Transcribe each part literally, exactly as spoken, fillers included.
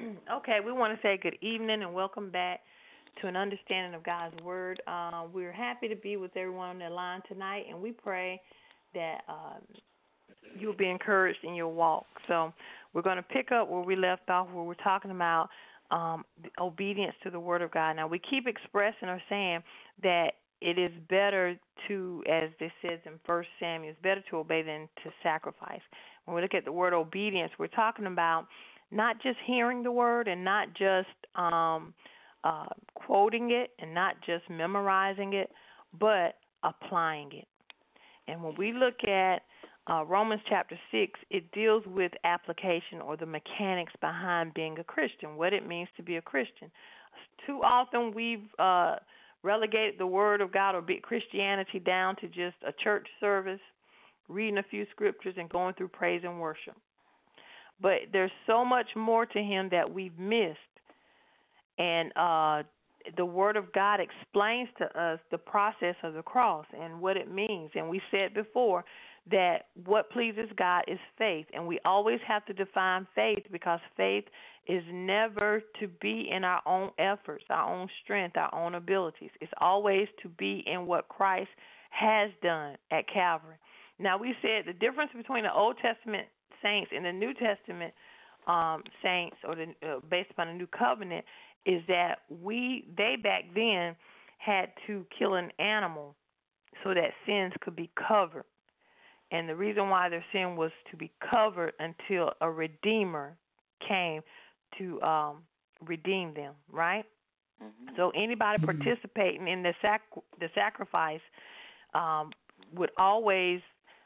Okay, we want to say good evening and welcome back to an understanding of God's Word. Uh, we're happy to be with everyone on the line tonight, and we pray that um, you'll be encouraged in your walk. So we're going to pick up where we left off, where we're talking about um, obedience to the Word of God. Now, we keep expressing or saying that it is better to, as this says in First Samuel, it's better to obey than to sacrifice. When we look at the word obedience, we're talking about not just hearing the word and not just um, uh, quoting it and not just memorizing it, but applying it. And when we look at uh, Romans chapter six, it deals with application or the mechanics behind being a Christian, what it means to be a Christian. Too often we've uh, relegated the Word of God or be Christianity down to just a church service, reading a few scriptures, and going through praise and worship. But there's so much more to Him that we've missed. And uh, the Word of God explains to us the process of the cross and what it means. And we said before that what pleases God is faith. And we always have to define faith, because faith is never to be in our own efforts, our own strength, our own abilities. It's always to be in what Christ has done at Calvary. Now, we said the difference between the Old Testament saints and the New Testament um, saints, or the, uh, based upon the New Covenant, is that we they back then had to kill an animal so that sins could be covered. And the reason why their sin was to be covered until a Redeemer came to um, redeem them, right? Mm-hmm. So anybody mm-hmm. participating in the sac- the sacrifice um, would always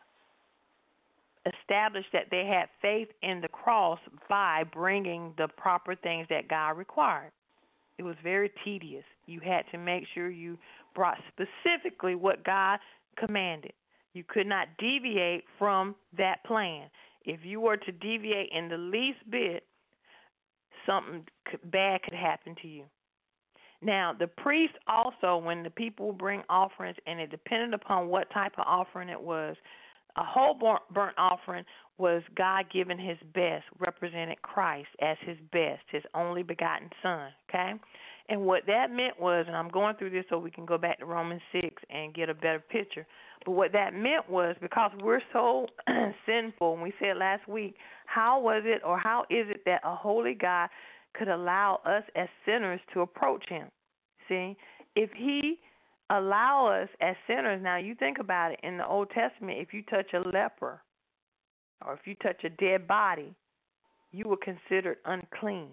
establish that they had faith in the cross by bringing the proper things that God required. It was very tedious. You had to make sure you brought specifically what God commanded. You could not deviate from that plan. If you were to deviate in the least bit, something bad could happen to you. Now, the priest also, when the people would bring offerings, and it depended upon what type of offering it was, a whole burnt offering was God giving His best, represented Christ as His best, His only begotten Son, okay? And what that meant was, and I'm going through this so we can go back to Romans six and get a better picture, but what that meant was, because we're so sinful, and we said last week, how was it or how is it that a holy God could allow us as sinners to approach Him? See, if He allow us as sinners, now you think about it, in the Old Testament, if you touch a leper or if you touch a dead body, you were considered unclean.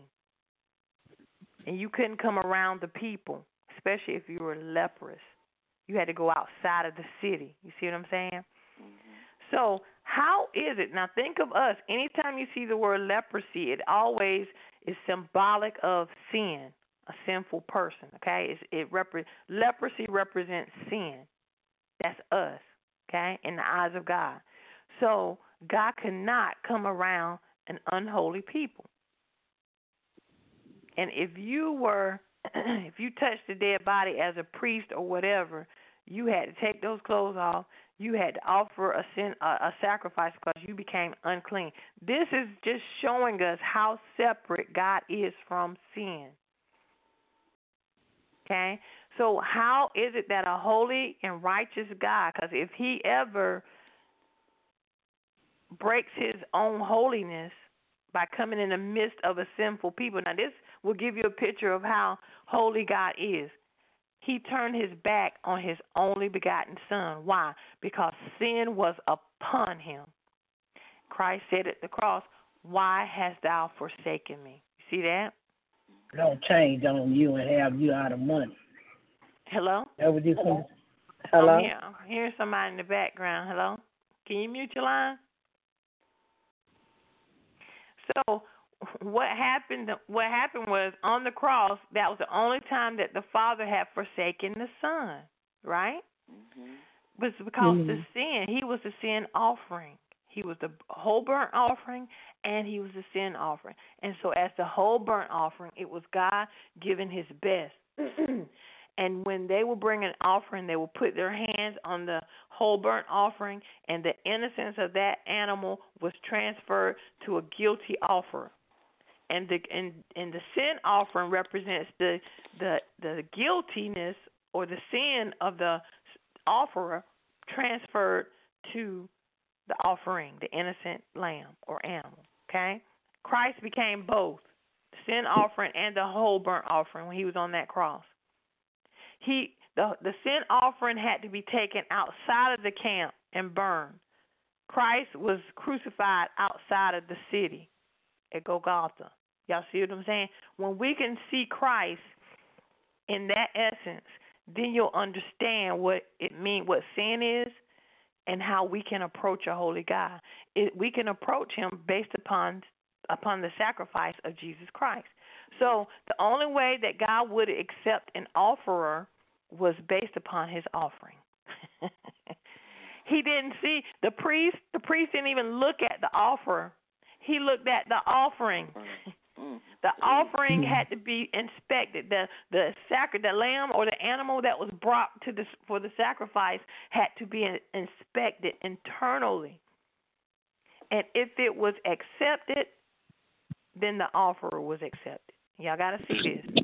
And you couldn't come around the people, especially if you were leprous. You had to go outside of the city. You see what I'm saying? Mm-hmm. So how is it? Now think of us. Anytime you see the word leprosy, it always is symbolic of sin, a sinful person, okay? It's, it repre- leprosy represents sin. That's us, okay, in the eyes of God. So God cannot come around an unholy people. And if you were, if you touched the dead body as a priest or whatever, you had to take those clothes off. You had to offer a sin, a, a sacrifice, because you became unclean. This is just showing us how separate God is from sin. Okay? So how is it that a holy and righteous God, because if He ever breaks His own holiness by coming in the midst of a sinful people, now this will give you a picture of how holy God is. He turned His back on His only begotten Son. Why? Because sin was upon Him. Christ said at the cross, "Why hast thou forsaken me?" You see that? Don't change on you and have you out of money. Hello? That what you think? Hello? I'm, here. I'm hearing somebody in the background. Hello? Can you mute your line? So what happened what happened was, on the cross, that was the only time that the Father had forsaken the Son, right? Mm-hmm. But it's because mm-hmm. the sin, He was the sin offering. He was the whole burnt offering, and He was the sin offering. And so as the whole burnt offering, it was God giving His best. And when they will bring an offering, they will put their hands on the whole burnt offering, and the innocence of that animal was transferred to a guilty offerer. and the and, and the sin offering represents the the the guiltiness or the sin of the offerer transferred to the offering, the innocent lamb or animal. Okay, Christ became both the sin offering and the whole burnt offering when he was on that cross. He the the sin offering had to be taken outside of the camp and burned. Christ was crucified outside of the city at Golgotha. Y'all see what I'm saying? When we can see Christ in that essence, then you'll understand what it means, what sin is, and how we can approach a holy God. It, we can approach him based upon upon the sacrifice of Jesus Christ. So the only way that God would accept an offerer was based upon his offering. He didn't see the priest. The priest didn't even look at the offerer. He looked at the offering. The offering had to be inspected. The the sacred, the lamb or the animal that was brought to the for the sacrifice had to be inspected internally. And if it was accepted, then the offerer was accepted. Y'all got to see this.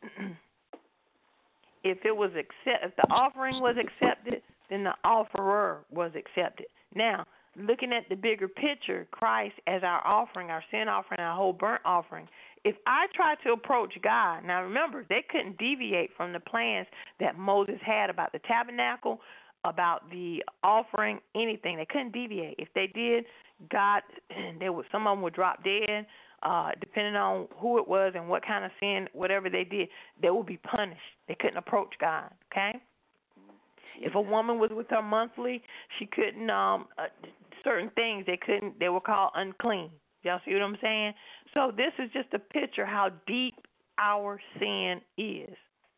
If it was accept, if the offering was accepted, then the offerer was accepted. Now, looking at the bigger picture, Christ as our offering, our sin offering, our whole burnt offering. If I try to approach God, now remember, they couldn't deviate from the plans that Moses had about the tabernacle, about the offering, anything. They couldn't deviate. If they did, God, they would, some of them would drop dead, uh, depending on who it was and what kind of sin, whatever they did, they would be punished. They couldn't approach God, okay? If a woman was with her monthly, she couldn't, um, uh, certain things, they couldn't, they were called unclean. Y'all see what I'm saying? So this is just a picture how deep our sin is.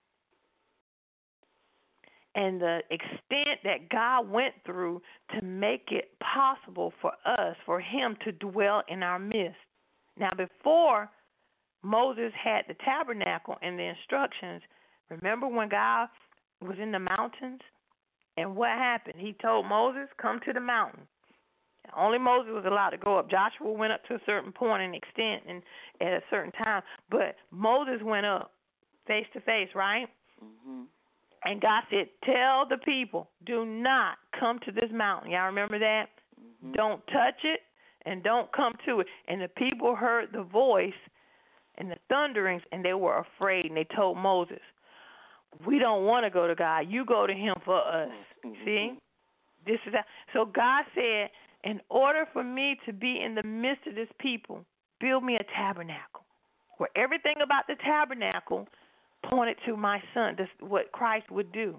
And the extent that God went through to make it possible for us, for him to dwell in our midst. Now, before Moses had the tabernacle and the instructions, remember when God was in the mountains? And what happened? He told Moses, come to the mountain. Only Moses was allowed to go up. Joshua went up to a certain point in extent and at a certain time. But Moses went up face to face, right? Mm-hmm. And God said, tell the people, do not come to this mountain. Y'all remember that? Mm-hmm. Don't touch it and don't come to it. And the people heard the voice and the thunderings, and they were afraid. And they told Moses, we don't want to go to God. You go to him for us. Mm-hmm. See? This is how, so God said, in order for me to be in the midst of this people, build me a tabernacle where everything about the tabernacle pointed to my son, this, what Christ would do.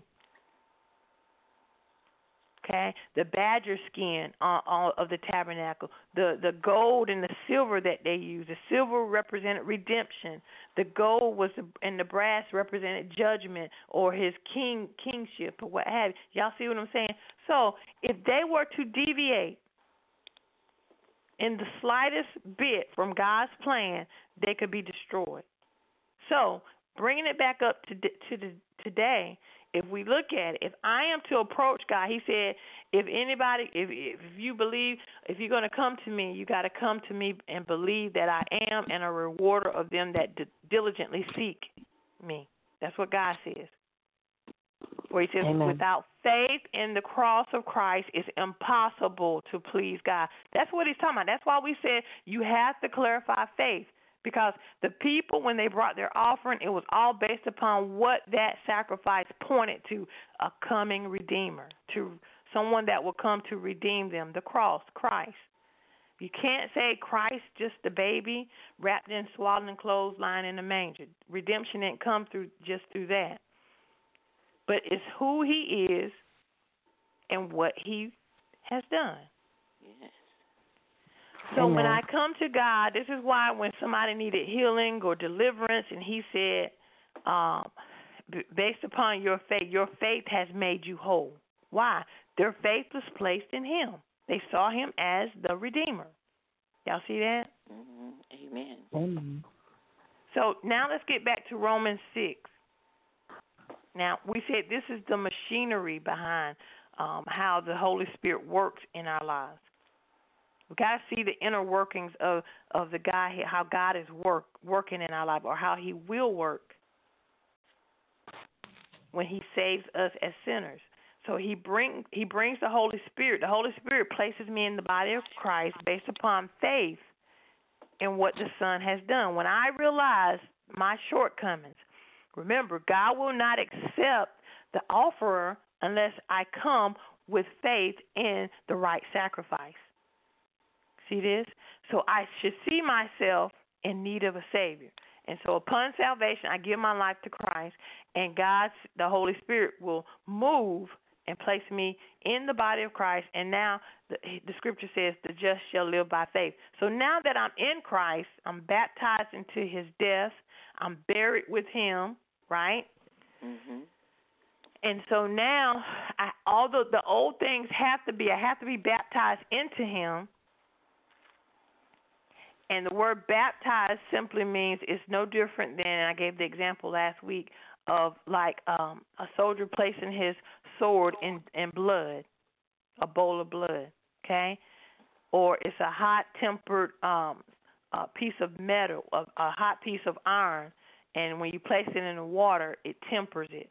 Okay, the badger skin uh, uh, of the tabernacle, the, the gold and the silver that they used. The silver represented redemption. The gold was, and the brass represented judgment or his king kingship or what have you. Y'all see what I'm saying? So if they were to deviate in the slightest bit from God's plan, they could be destroyed. So bringing it back up to to the, today, if we look at it, if I am to approach God, he said, if anybody, if if you believe, if you're going to come to me, you got to come to me and believe that I am and a rewarder of them that d- diligently seek me. That's what God says. Where he says, Amen. Without faith in the cross of Christ, it's impossible to please God. That's what he's talking about. That's why we said you have to clarify faith. Because the people, when they brought their offering, it was all based upon what that sacrifice pointed to, a coming Redeemer, to someone that will come to redeem them, the cross, Christ. You can't say Christ, just the baby, wrapped in swaddling clothes, lying in a manger. Redemption didn't come through just through that. But it's who he is and what he has done. Yes. So Amen. When I come to God, this is why when somebody needed healing or deliverance, and he said, um, based upon your faith, your faith has made you whole. Why? Their faith was placed in him. They saw him as the Redeemer. Y'all see that? Mm-hmm. Amen. Amen. So now let's get back to Romans six. Now, we said this is the machinery behind um, how the Holy Spirit works in our lives. We got to see the inner workings of, of the guy, how God is work working in our life, or how He will work when He saves us as sinners. So He bring He brings the Holy Spirit. The Holy Spirit places me in the body of Christ based upon faith in what the Son has done. When I realize my shortcomings, remember, God will not accept the offerer unless I come with faith in the right sacrifice. See this? So I should see myself in need of a Savior. And so upon salvation, I give my life to Christ, and God, the Holy Spirit, will move and place me in the body of Christ. And now the, the Scripture says, the just shall live by faith. So now that I'm in Christ, I'm baptized into His death. I'm buried with Him, right? Mm-hmm. And so now, I, although the old things have to be, I have to be baptized into Him. And the word baptized simply means it's no different than, I gave the example last week of like um, a soldier placing his sword in, in blood, a bowl of blood, okay? Or it's a hot-tempered um, uh, piece of metal, a, a hot piece of iron, and when you place it in the water, it tempers it.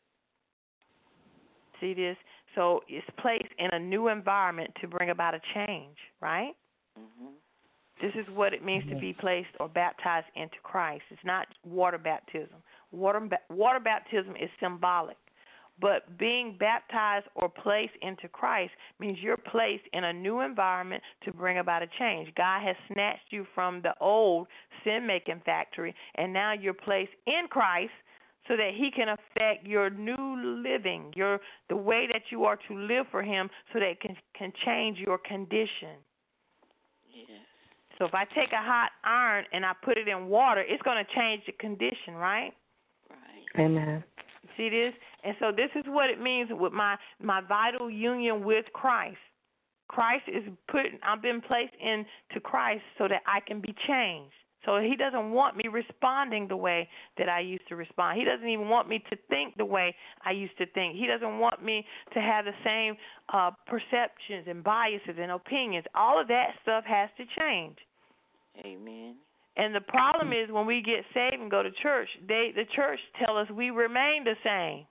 See this? So it's placed in a new environment to bring about a change, right? Mm-hmm. This is what it means to be placed or baptized into Christ. It's not water baptism. Water, water baptism is symbolic. But being baptized or placed into Christ means you're placed in a new environment to bring about a change. God has snatched you from the old sin-making factory, and now you're placed in Christ so that He can affect your new living, your the way that you are to live for Him, so that it can, can change your condition. Yes. So if I take a hot iron and I put it in water, it's going to change the condition, right? Right. Amen. See this? And so this is what it means with my, my vital union with Christ. Christ is put, I've been placed into Christ so that I can be changed. So He doesn't want me responding the way that I used to respond. He doesn't even want me to think the way I used to think. He doesn't want me to have the same uh, perceptions and biases and opinions. All of that stuff has to change. Amen. And the problem is when we get saved and go to church, they the church tell us we remain the same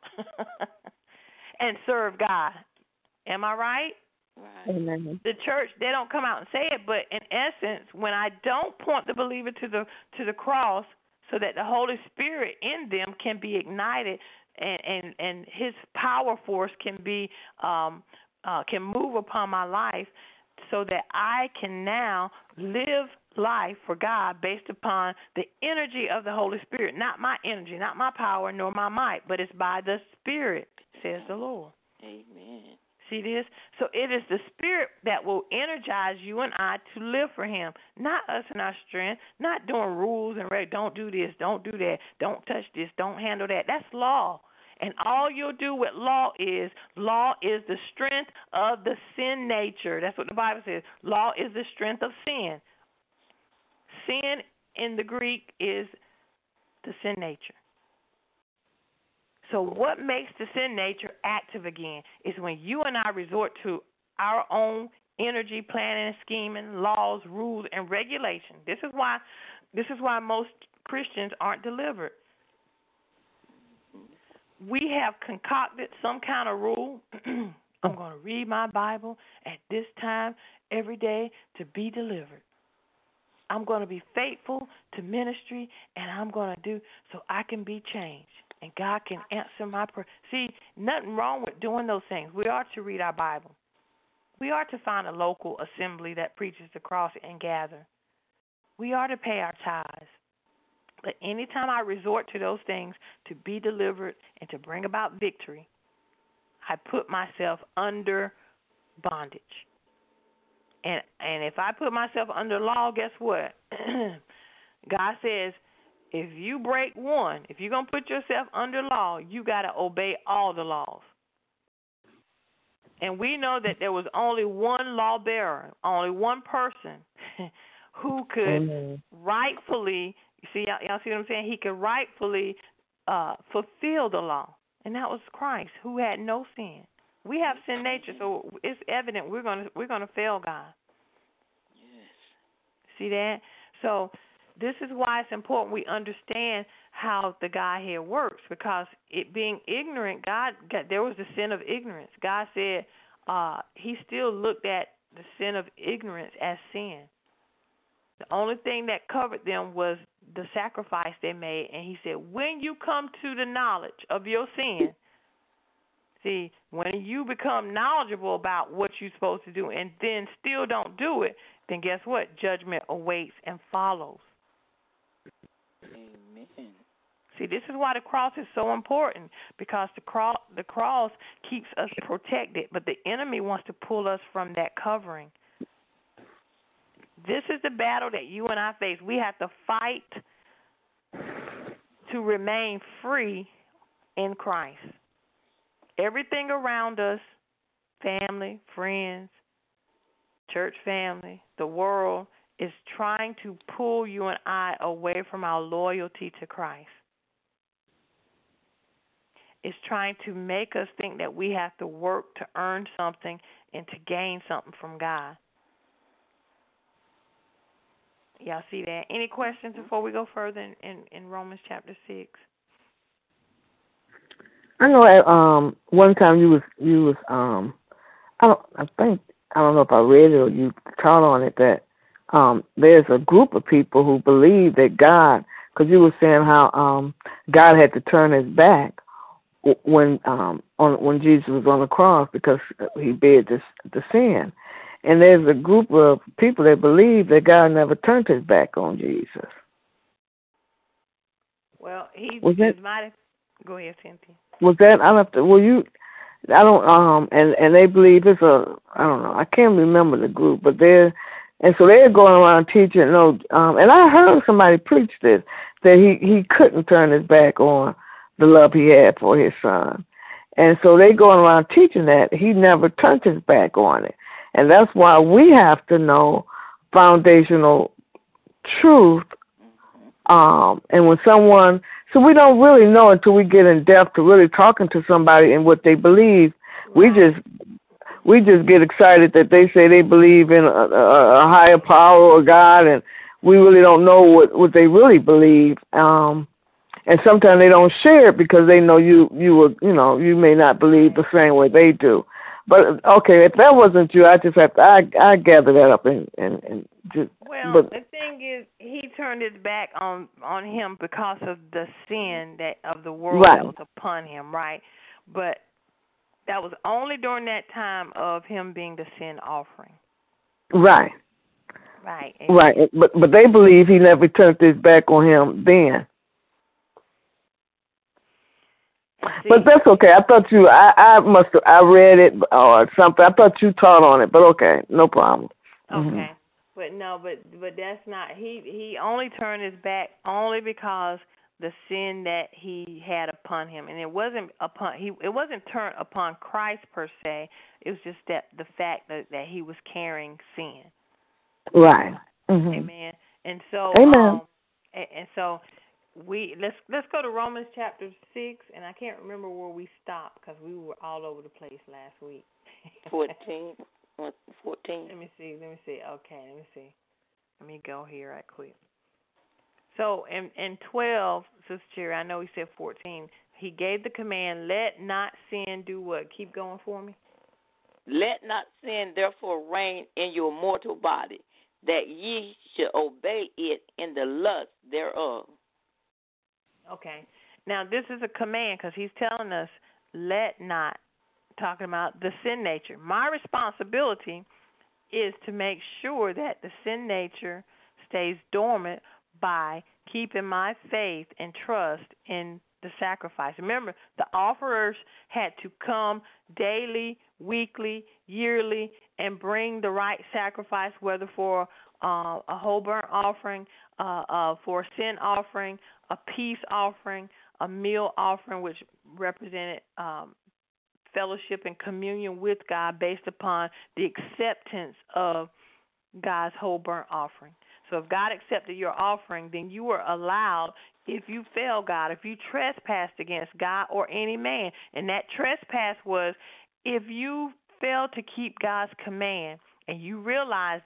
and serve God. Am I right? Right. Amen. The church, they don't come out and say it, but in essence, when I don't point the believer to the to the cross so that the Holy Spirit in them can be ignited and and, and His power force can be um, uh, can move upon my life, so that I can now live life for God based upon the energy of the Holy Spirit, not my energy, not my power, nor my might, but it's by the Spirit, says the Lord. Amen. See this? So it is the Spirit that will energize you and I to live for Him, not us in our strength, not doing rules and reg- don't do this, don't do that, don't touch this, don't handle that. That's law. And all you'll do with law is, law is the strength of the sin nature. That's what the Bible says. Law is the strength of sin. Sin in the Greek is the sin nature. So what makes the sin nature active again is when you and I resort to our own energy, planning, and scheming, laws, rules, and regulations. This is why this is why most Christians aren't delivered. We have concocted some kind of rule. I'm going to read my Bible at this time every day to be delivered. I'm going to be faithful to ministry, and I'm going to do so I can be changed, and God can answer my prayer. See, nothing wrong with doing those things. We are to read our Bible. We are to find a local assembly that preaches the cross and gather. We are to pay our tithes. But anytime I resort to those things to be delivered and to bring about victory, I put myself under bondage. And and if I put myself under law, guess what? God says, if you break one, if you're going to put yourself under law, you got to obey all the laws. And we know that there was only one law bearer, only one person who could Amen. rightfully, you see, y'all, y'all see what I'm saying? He could rightfully uh, fulfill the law, and that was Christ, who had no sin. We have sin nature, so it's evident we're going to we're going to fail God. Yes. See that? So this is why it's important we understand how the Godhead works, because it being ignorant, God, God there was the sin of ignorance. God said uh, he still looked at the sin of ignorance as sin. The only thing that covered them was the sacrifice they made. And he said, when you come to the knowledge of your sin, see, when you become knowledgeable about what you're supposed to do and then still don't do it, then guess what? Judgment awaits and follows. Amen. See, this is why the cross is so important, because the cross, the cross keeps us protected, but the enemy wants to pull us from that covering. This is the battle that you and I face. We have to fight to remain free in Christ. Everything around us, family, friends, church family, the world, is trying to pull you and I away from our loyalty to Christ. It's trying to make us think that we have to work to earn something and to gain something from God. Y'all see that? Any questions before we go further in, in, in Romans chapter six? I know at um one time you was you was um I don't I think I don't know if I read it or you taught on it that um there's a group of people who believe that God, because you were saying how um God had to turn his back when um on when Jesus was on the cross because he bared the the sin. And there's a group of people that believe that God never turned his back on Jesus. Well, he was that, mighty. Go ahead, Cynthia. Was that I have to? Well, you, I don't. Um, and and they believe it's a. I don't know. I can't remember the group, but they're, and so they're going around teaching. No, um, and I heard somebody preach this that he he couldn't turn his back on the love he had for his son, and so they going around teaching that he never turned his back on it. And that's why we have to know foundational truth. Um, and when someone, so we don't really know until we get in depth to really talking to somebody and what they believe. Right. We just we just get excited that they say they believe in a, a, a higher power or God, and we really don't know what, what they really believe. Um, and sometimes they don't share it because they know you you will, you know you may not believe the same way they do. But okay, if that wasn't you, I just have to I I gather that up and and, and just. Well, but, the thing is, he turned his back on on him because of the sin that of the world right. that was upon him, right? But that was only during that time of him being the sin offering. Right. Right. Right. But but they believe he never turned his back on him then. See, but that's okay. I thought you, I, I must have, I read it or something. I thought you taught on it, but okay, no problem. Okay, mm-hmm. but no, but but that's not. He he only turned his back only because the sin that he had upon him, and it wasn't upon he. It wasn't turned upon Christ per se. It was just that the fact that, that he was carrying sin. Right. Mm-hmm. Amen. And so, Amen. Um, and, and so. We let's let's go to Romans chapter six, and I can't remember where we stopped because we were all over the place last week. Fourteen, fourteen. Let me see. Let me see. Okay, let me see. Let me go here right quick. So in in twelve, Sister Cherry, I know he said fourteen. He gave the command, "Let not sin do what." Keep going for me. Let not sin therefore reign in your mortal body, that ye should obey it in the lust thereof. Okay. Now, this is a command because he's telling us, let not, talking about the sin nature. My responsibility is to make sure that the sin nature stays dormant by keeping my faith and trust in the sacrifice. Remember, the offerers had to come daily, weekly, yearly, and bring the right sacrifice, whether for uh, a whole burnt offering, uh, uh, for a sin offering, a peace offering, a meal offering, which represented um, fellowship and communion with God based upon the acceptance of God's whole burnt offering. So if God accepted your offering, then you were allowed, if you failed God, if you trespassed against God or any man, and that trespass was if you failed to keep God's command and you realized it,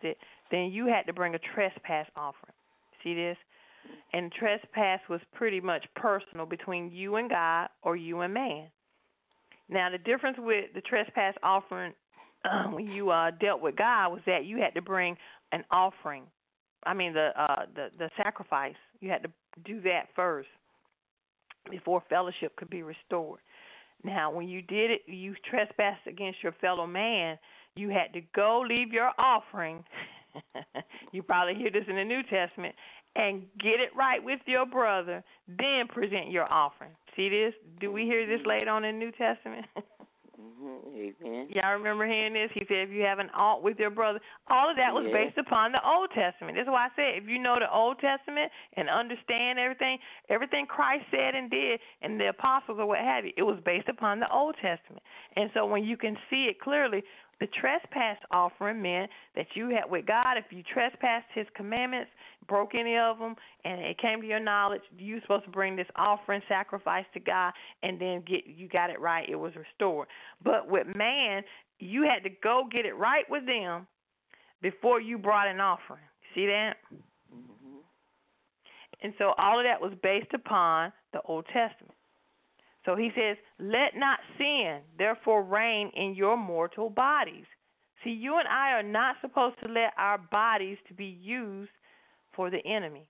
then you had to bring a trespass offering. See this? And trespass was pretty much personal between you and God or you and man. Now, the difference with the trespass offering uh, when you uh, dealt with God was that you had to bring an offering. I mean, the, uh, the the sacrifice. You had to do that first before fellowship could be restored. Now, when you did it, you trespassed against your fellow man, you had to go leave your offering. You probably hear this in the New Testament, and get it right with your brother, then present your offering. See this? Do we hear this later on in the New Testament? Mm-hmm. Amen. Y'all remember hearing this? He said if you have an alt with your brother, all of that was Yeah. based upon the Old Testament. That's why I said if you know the Old Testament and understand everything, everything Christ said and did, and the apostles or what have you, it was based upon the Old Testament. And so when you can see it clearly, the trespass offering meant that you had with God, if you trespassed his commandments, broke any of them, and it came to your knowledge, you were supposed to bring this offering, sacrifice to God, and then get you got it right, it was restored. But with man, you had to go get it right with them before you brought an offering. See that? Mm-hmm. And so all of that was based upon the Old Testament. So he says, let not sin, therefore, reign in your mortal bodies. See, you and I are not supposed to let our bodies to be used for the enemy.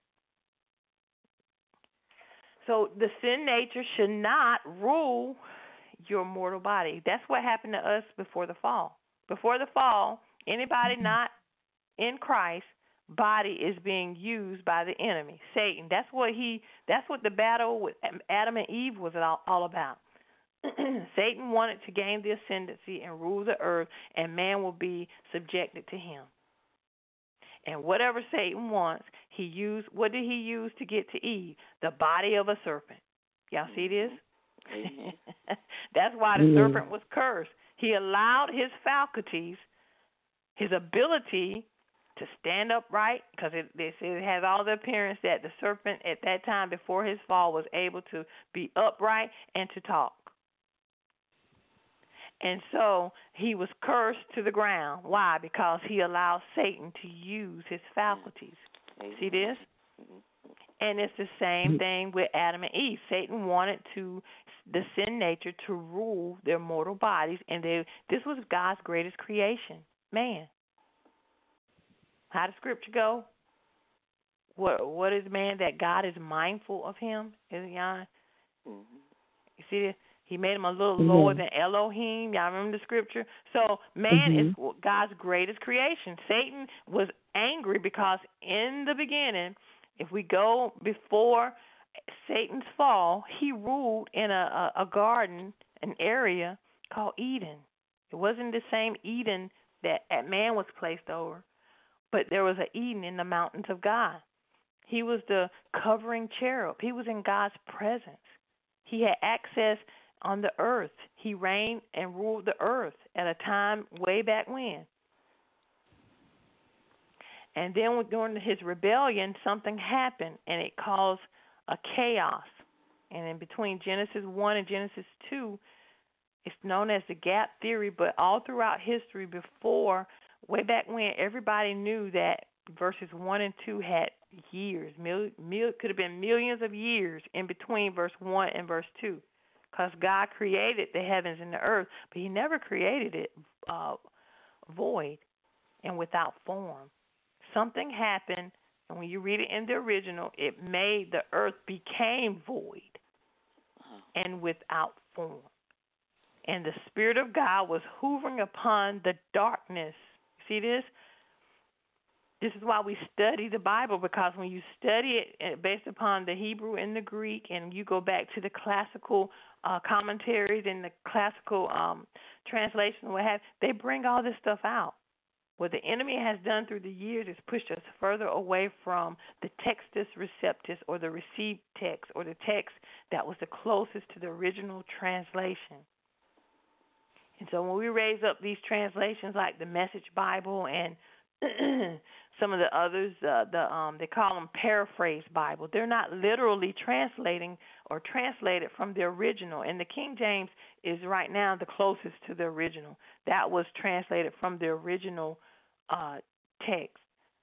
So the sin nature should not rule your mortal body. That's what happened to us before the fall. Before the fall, anybody not in Christ, body is being used by the enemy, Satan. That's what he. That's what the battle with Adam and Eve was all, all about. Satan wanted to gain the ascendancy and rule the earth, and man will be subjected to him. And whatever Satan wants, he used. What did he use to get to Eve? The body of a serpent. Y'all see this? That's why the mm-hmm. serpent was cursed. He allowed his faculties, his ability to stand upright, because it, it, it has all the appearance that the serpent at that time before his fall was able to be upright and to talk. And so he was cursed to the ground. Why? Because he allowed Satan to use his faculties. See this? And it's the same thing with Adam and Eve. Satan wanted to the sin nature to rule their mortal bodies, and they, this was God's greatest creation, man. How does Scripture go? What What is man that God is mindful of him? Is it y'all? Mm-hmm. You see this? He made him a little mm-hmm. lower than Elohim. Y'all remember the Scripture? So man mm-hmm. is God's greatest creation. Satan was angry because in the beginning, if we go before Satan's fall, he ruled in a, a, a garden, an area called Eden. It wasn't the same Eden that man was placed over, but there was an Eden in the mountains of God. He was the covering cherub. He was in God's presence. He had access on the earth. He reigned and ruled the earth at a time way back when. And then during his rebellion, something happened, and it caused a chaos. And in between Genesis one and Genesis two, it's known as the gap theory, but all throughout history before, way back when, everybody knew that verses one and two had years. Mil, mil, could have been millions of years in between verse one and verse two, because God created the heavens and the earth, but he never created it uh, void and without form. Something happened, and when you read it in the original, it made the earth became void and without form. And the Spirit of God was hovering upon the darkness. See this? This is why we study the Bible, because when you study it based upon the Hebrew and the Greek, and you go back to the classical uh, commentaries and the classical um, translation, and what have, they bring all this stuff out. What the enemy has done through the years is pushed us further away from the textus receptus, or the received text, or the text that was the closest to the original translation. And so when we raise up these translations like the Message Bible and some of the others, uh, the um, they call them paraphrase Bible. They're not literally translating or translated from the original. And the King James is right now the closest to the original. That was translated from the original uh, text.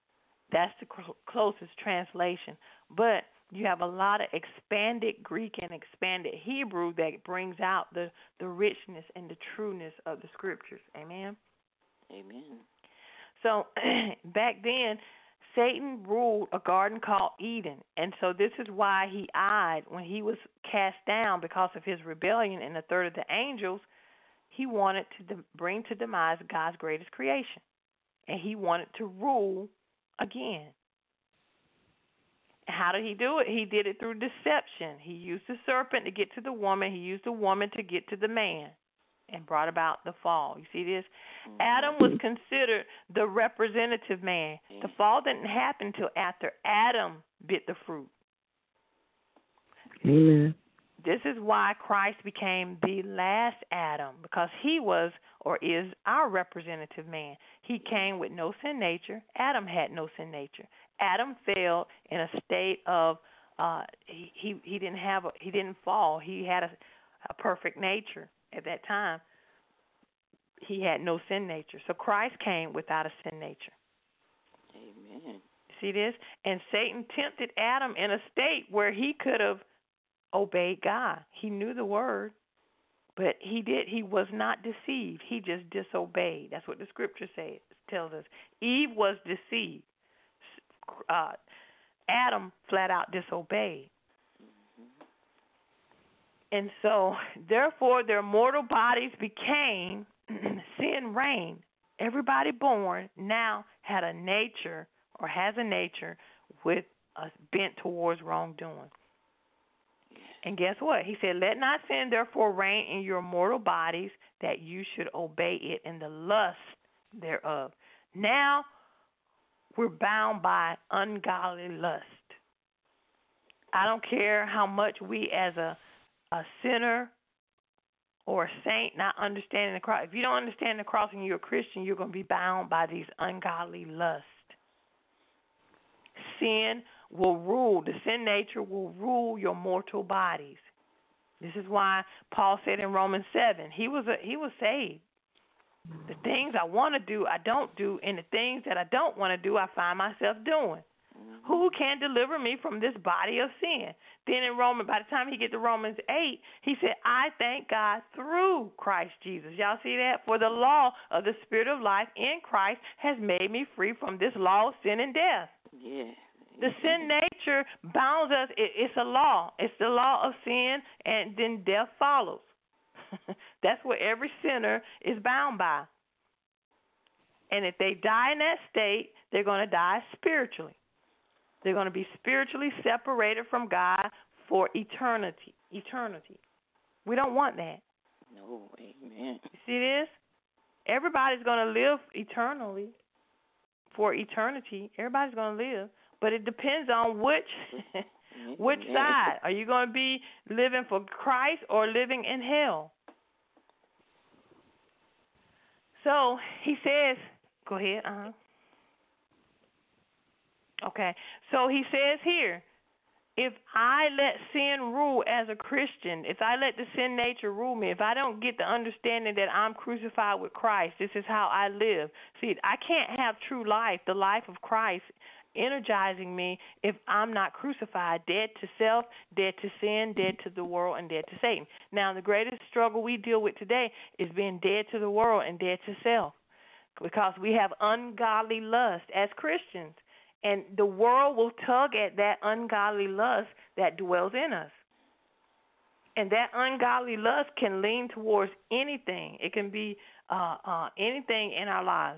That's the cl- closest translation. But you have a lot of expanded Greek and expanded Hebrew that brings out the, the richness and the trueness of the scriptures. Amen? Amen. So back then, Satan ruled a garden called Eden. And so this is why he eyed when he was cast down because of his rebellion and a third of the angels. He wanted to de- bring to demise God's greatest creation. And he wanted to rule again. How did he do it? He did it through deception. He used the serpent to get to the woman. He used the woman to get to the man and brought about the fall. You see this? Mm-hmm. Adam was considered the representative man. Mm-hmm. The fall didn't happen until after Adam bit the fruit. Amen. This is why Christ became the last Adam, because he was or is our representative man. He came with no sin nature. Adam had no sin nature. Adam fell in a state of uh, he, he he didn't have a, he didn't fall. He had a, a perfect nature at that time. He had no sin nature. So Christ came without a sin nature. Amen. See this? And Satan tempted Adam in a state where he could have obeyed God. He knew the word, but he did. He was not deceived. He just disobeyed. That's what the scripture says. Tells us Eve was deceived. Uh, Adam flat out disobeyed. Mm-hmm. And so, therefore, their mortal bodies became sin reigned. Everybody born now had a nature or has a nature with a bent towards wrongdoing. And guess what? He said, let not sin therefore reign in your mortal bodies, that you should obey it in the lust thereof. Now, we're bound by ungodly lust. I don't care how much we as a, a sinner or a saint not understanding the cross. If you don't understand the cross and you're a Christian, you're going to be bound by these ungodly lusts. Sin will rule. The sin nature will rule your mortal bodies. This is why Paul said in Romans seven, he was a, he was saved. The things I want to do, I don't do, and the things that I don't want to do, I find myself doing. Mm-hmm. Who can deliver me from this body of sin? Then in Romans, by the time he get to Romans eight, he said, I thank God through Christ Jesus. Y'all see that? For the law of the Spirit of life in Christ has made me free from this law of sin and death. Yeah. The sin nature bounds us. It, it's a law. It's the law of sin, and then death follows. That's what every sinner is bound by. And if they die in that state, they're going to die spiritually. They're going to be spiritually separated from God for eternity. Eternity. We don't want that. No, amen. You see this? Everybody's going to live eternally for eternity. Everybody's going to live. But it depends on which which side. Are you going to be living for Christ or living in hell? So he says, go ahead. Uh-huh. Okay. So he says here, if I let sin rule as a Christian, if I let the sin nature rule me, if I don't get the understanding that I'm crucified with Christ, this is how I live. See, I can't have true life, the life of Christ, energizing me if I'm not crucified, dead to self, dead to sin, dead to the world, and dead to Satan. Now, the greatest struggle we deal with today is being dead to the world and dead to self, because we have ungodly lust as Christians, and the world will tug at that ungodly lust that dwells in us. And that ungodly lust can lean towards anything. It can be uh, uh, anything in our lives.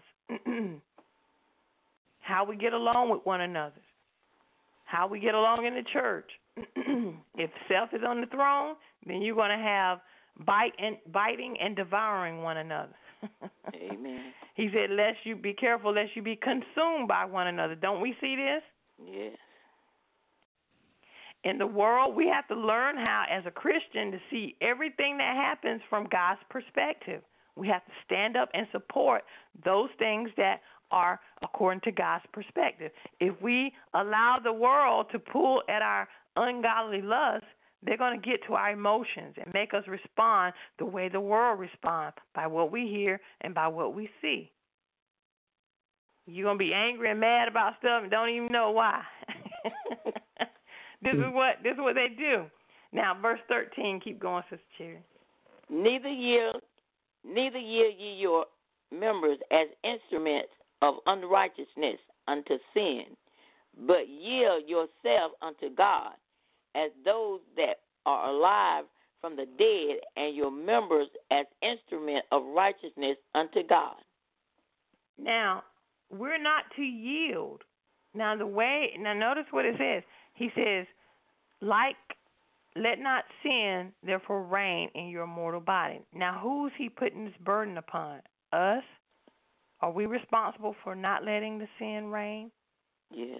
How we get along with one another, how we get along in the church. If self is on the throne, then you're going to have bite and, biting and devouring one another. Amen. He said, lest you be careful, lest you be consumed by one another. Don't we see this? Yes. In the world, we have to learn how, as a Christian, to see everything that happens from God's perspective. We have to stand up and support those things that are according to God's perspective. If we allow the world to pull at our ungodly lust, they're going to get to our emotions and make us respond the way the world responds, by what we hear and by what we see. You're going to be angry and mad about stuff and don't even know why. This is what this is what they do. Now, verse thirteen, keep going, Sister Cherry. Neither yield, neither yield ye your members as instruments of unrighteousness unto sin, but yield yourselves unto God as those that are alive from the dead, and your members as instrument of righteousness unto God. Now, we're not to yield. Now, the way, now notice what it says. He says, like, let not sin therefore reign in your mortal body. Now, who's he putting this burden upon? Us? Are we responsible for not letting the sin reign? Yes.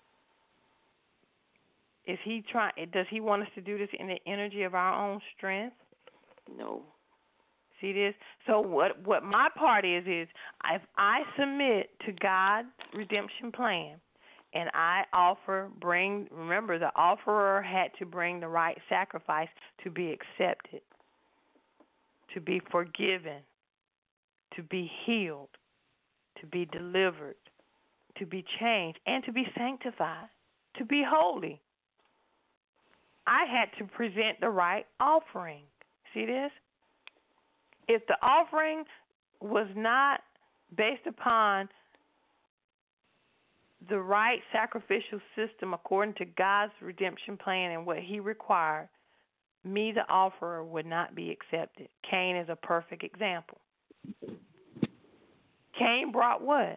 Is he trying? Does he want us to do this in the energy of our own strength? No. See this? So what? What my part is is if I submit to God's redemption plan, and I offer, bring. Remember, the offerer had to bring the right sacrifice to be accepted, to be forgiven, to be healed, to be delivered, to be changed, and to be sanctified, to be holy. I had to present the right offering. See this? If the offering was not based upon the right sacrificial system according to God's redemption plan and what he required, me, the offerer, would not be accepted. Cain is a perfect example. Cain brought what?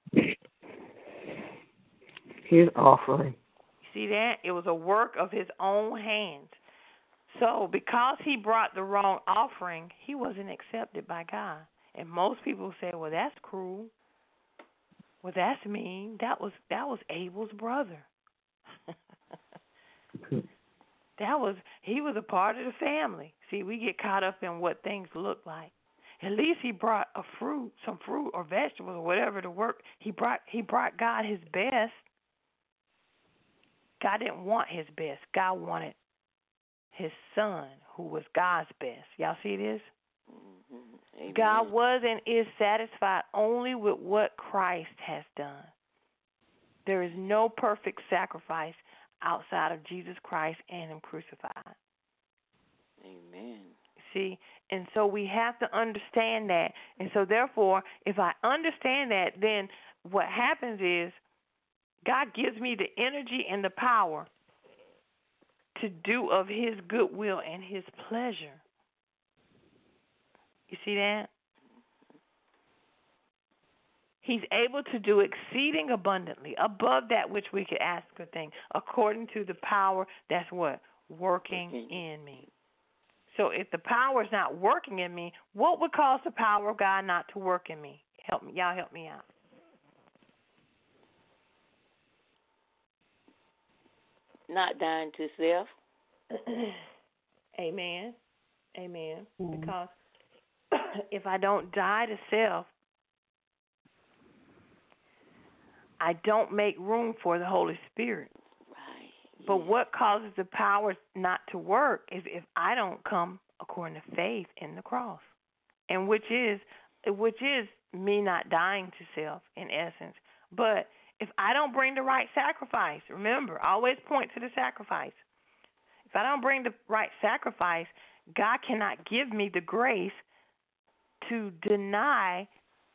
His offering. See that? It was a work of his own hands. So because he brought the wrong offering, he wasn't accepted by God. And most people say, well, that's cruel. Well, that's mean. That was that was Abel's brother. That was he was a part of the family. See, we get caught up in what things look like. At least he brought a fruit, some fruit or vegetables or whatever to work. He brought he brought God his best. God didn't want his best. God wanted his son, who was God's best. Y'all see this? Mm-hmm. God was and is satisfied only with what Christ has done. There is no perfect sacrifice outside of Jesus Christ and him crucified. Amen. See, and so we have to understand that. And so therefore, if I understand that, then what happens is God gives me the energy and the power to do of his goodwill and his pleasure. You see that? He's able to do exceeding abundantly, above that which we could ask or think, according to the power that's what? Working in me. So if the power is not working in me, what would cause the power of God not to work in me? Help me. Y'all help me out. Not dying to self. Amen. Amen. Mm-hmm. Because if I don't die to self, I don't make room for the Holy Spirit. Right. Yeah. But what causes the power not to work is if I don't come according to faith in the cross, and which is which is me not dying to self in essence. But if I don't bring the right sacrifice, remember, always point to the sacrifice. If I don't bring the right sacrifice, God cannot give me the grace to deny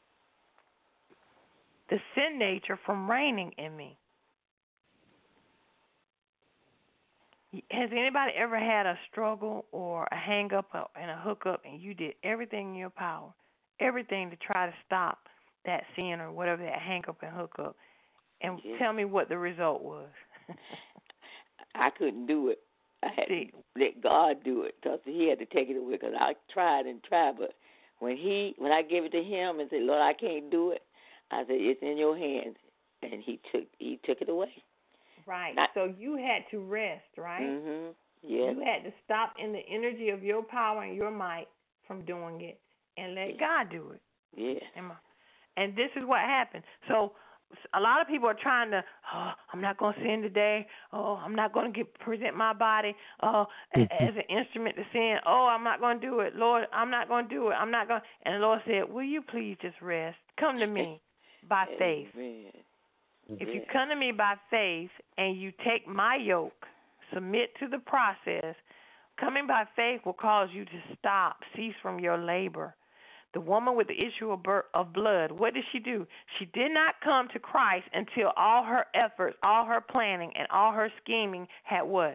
the sin nature from reigning in me. Has anybody ever had a struggle or a hang-up and a hook-up and you did everything in your power, everything to try to stop that sin or whatever, that hang-up and hook-up, and Yeah. tell me what the result was? I couldn't do it. I had See. to let God do it because he had to take it away because I tried and tried. But when he, when I gave it to him and said, Lord, I can't do it, I said, it's in your hands. And he took he took it away. Right. Not, so you had to rest, right? Mm-hmm. Yes. You had to stop in the energy of your power and your might from doing it and let God do it. Yes. And this is what happened. So a lot of people are trying to, oh, I'm not going to sin today. Oh, I'm not going to get present my body oh, as an instrument to sin. Oh, I'm not going to do it. Lord, I'm not going to do it. I'm not going to. And the Lord said, will you please just rest? Come to me. by faith. Amen. If you come to me by faith and you take my yoke, submit to the process, coming by faith will cause you to stop, cease from your labor. The woman with the issue of, birth, of blood, what did she do? She did not come to Christ until all her efforts, all her planning, and all her scheming had what?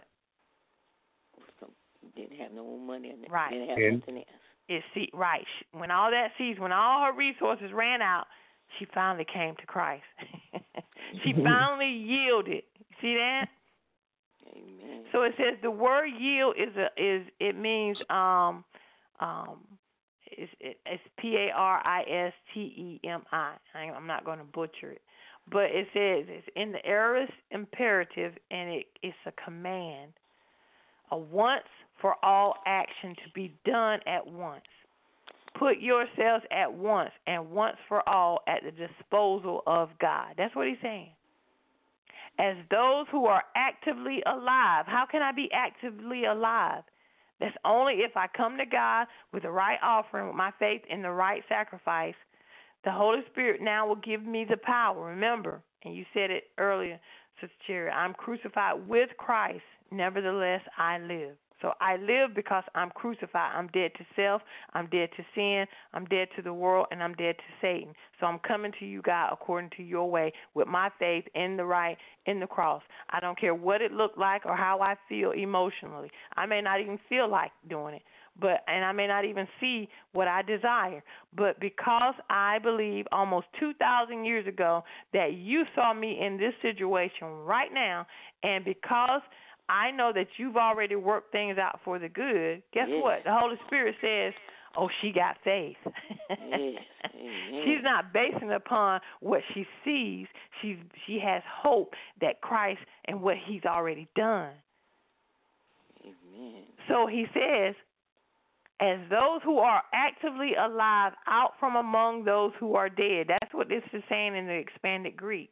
Didn't have no more money in it. Right. Didn't have nothing else. It, see, right. When all that sees, when all her resources ran out, she finally came to Christ. She finally yielded. See that? Amen. So it says the word yield is a is it means um um it's it's P A R I S T E M I. I'm not going to butcher it, but it says it's in the aorist imperative, and it it's a command, a once for all action to be done at once. Put yourselves at once and once for all at the disposal of God. That's what he's saying. As those who are actively alive. How can I be actively alive? That's only if I come to God with the right offering, with my faith in the right sacrifice. The Holy Spirit now will give me the power. Remember, and you said it earlier, Sister Cherry, I'm crucified with Christ. Nevertheless, I live. So I live because I'm crucified. I'm dead to self. I'm dead to sin. I'm dead to the world, and I'm dead to Satan. So I'm coming to you, God, according to your way, with my faith in the right, in the cross. I don't care what it looked like or how I feel emotionally. I may not even feel like doing it, but and I may not even see what I desire. But because I believe almost two thousand years ago that you saw me in this situation right now, and because I know that you've already worked things out for the good. Guess yes. what? The Holy Spirit says, oh, she got faith. Yes. She's not basing it upon what she sees. She's, she has hope that Christ and what he's already done. Amen. So he says, as those who are actively alive out from among those who are dead. That's what this is saying in the expanded Greek.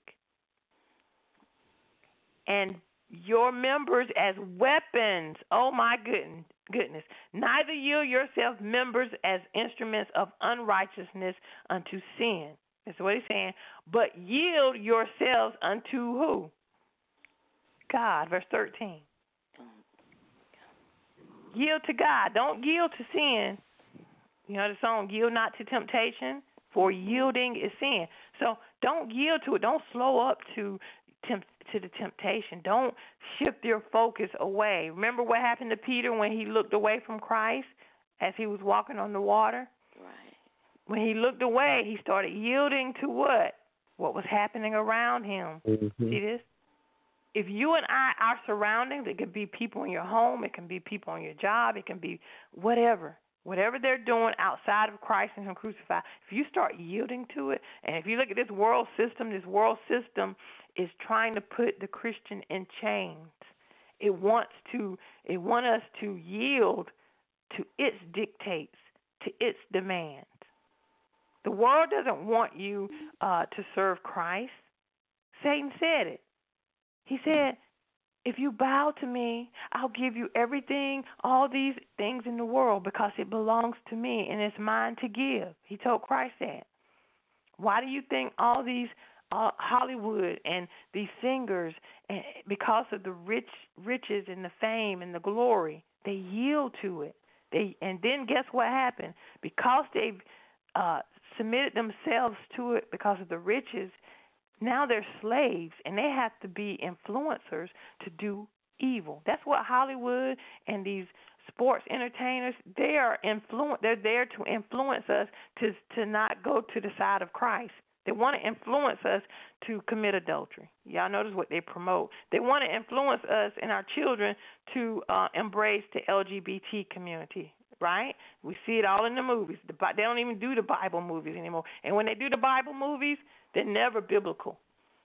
And your members as weapons. Oh, my goodness. goodness. Neither yield yourselves members as instruments of unrighteousness unto sin. That's what he's saying. But yield yourselves unto who? God. Verse thirteen. Yield to God. Don't yield to sin. You know the song, yield not to temptation, for yielding is sin. So don't yield to it. Don't slow up to tempt to the temptation. Don't shift your focus away. Remember what happened to Peter when he looked away from Christ as he was walking on the water? Right. When he looked away, he started yielding to what? What was happening around him. Mm-hmm. See this? If you and I, our surroundings, it could be people in your home, it can be people on your job, it can be whatever. Whatever they're doing outside of Christ and him crucified, if you start yielding to it, and if you look at this world system, this world system is trying to put the Christian in chains. It wants to, it wants us to yield to its dictates, to its demands. The world doesn't want you uh, to serve Christ. Satan said it. He said, if you bow to me, I'll give you everything, all these things in the world because it belongs to me and it's mine to give. He told Christ that. Why do you think all these uh, Hollywood and these singers, and because of the rich riches and the fame and the glory, they yield to it. They and then guess what happened? Because they've uh, submitted themselves to it because of the riches, now they're slaves, and they have to be influencers to do evil. That's what Hollywood and these sports entertainers, they are influ- they're there to influence us to to not go to the side of Christ. They want to influence us to commit adultery. Y'all notice what they promote. They want to influence us and our children to uh, embrace the L G B T community. Right? We see it all in the movies. The, they don't even do the Bible movies anymore. And when they do the Bible movies, they're never biblical.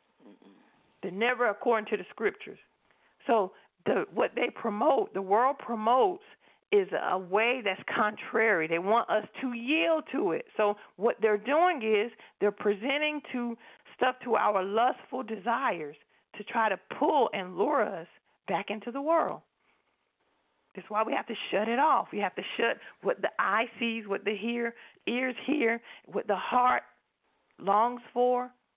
They're never according to the scriptures. So the what they promote, the world promotes, is a way that's contrary. They want us to yield to it. So what they're doing is they're presenting to stuff to our lustful desires to try to pull and lure us back into the world. That's why we have to shut it off. We have to shut what the eye sees, what the hear, ears hear, what the heart longs for.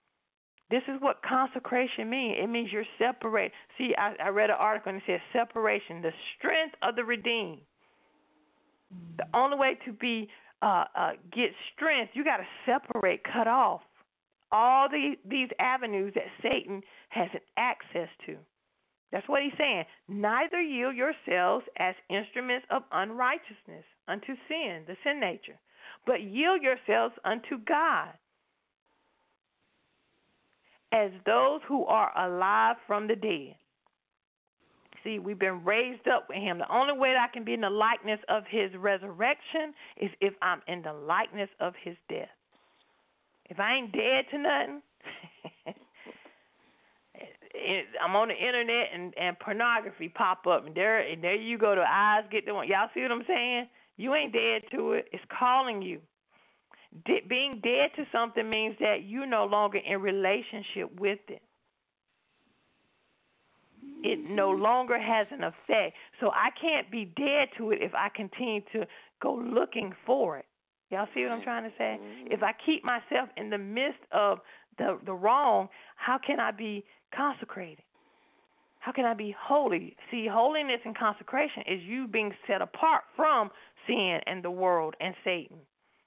This is what consecration means. It means you're separate. See, I, I read an article and it says separation, the strength of the redeemed. The only way to be uh, uh, get strength, you got to separate, cut off all the, these avenues that Satan has access to. That's what he's saying. Neither yield yourselves as instruments of unrighteousness unto sin, the sin nature, but yield yourselves unto God as those who are alive from the dead. See, we've been raised up with him. The only way that I can be in the likeness of his resurrection is if I'm in the likeness of his death. If I ain't dead to nothing, I'm on the internet and, and pornography pop up, and there and there you go. The eyes get the one. Y'all see what I'm saying? You ain't dead to it. It's calling you. De- being dead to something means that you're no longer in relationship with it. It no longer has an effect. So I can't be dead to it if I continue to go looking for it. Y'all see what I'm trying to say? If I keep myself in the midst of the, the wrong, how can I be consecrated? How can I be holy? See, holiness and consecration is you being set apart from sin and the world and Satan.